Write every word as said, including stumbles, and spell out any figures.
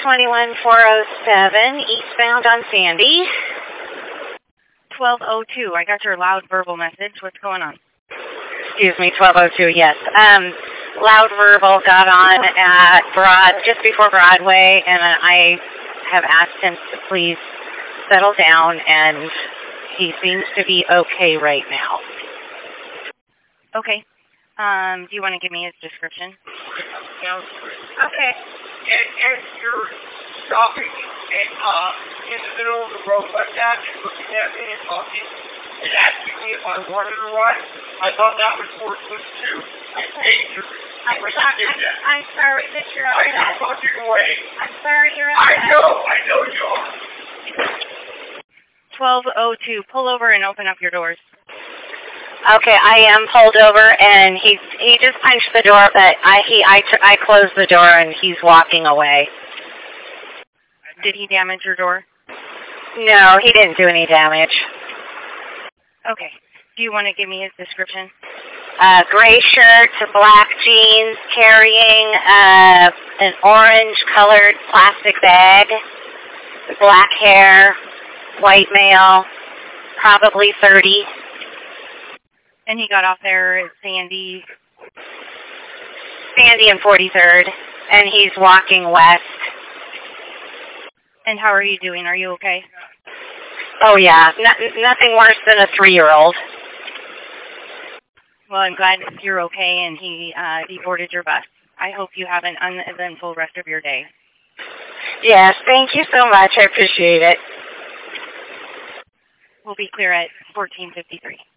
twenty-one four oh seven, eastbound on Sandy. twelve oh two, I got your loud verbal message. What's going on? Excuse me, twelve oh two, yes. Um, loud verbal got on at Broad, just before Broadway, and I have asked him to please settle down, and he seems to be okay right now. Okay. Um, do you want to give me his description? Okay. And, and you're stopping and, uh, in the middle of the road like that, looking at me and talking and asking me if I wanted to run. I thought that was worthless too. I paid you. I I'm, I'm sorry that you're I upset. am fucking away. I'm sorry you're I upset. know, I know you are. twelve oh two, pull over and open up your doors. Okay, I am pulled over, and he he just punched the door, but I he I I closed the door, and he's walking away. Did he damage your door? No, he didn't do any damage. Okay. Do you want to give me his description? Uh, gray shirt, black jeans, carrying uh, an orange-colored plastic bag, black hair, white male, probably thirty. And he got off there at Sandy. Sandy and forty-third, and he's walking west. And how are you doing? Are you okay? Oh, yeah, no, nothing worse than a three-year-old. Well, I'm glad you're okay, and he uh, he boarded your bus. I hope you have an uneventful rest of your day. Yes, thank you so much. I appreciate it. We'll be clear at fourteen fifty-three.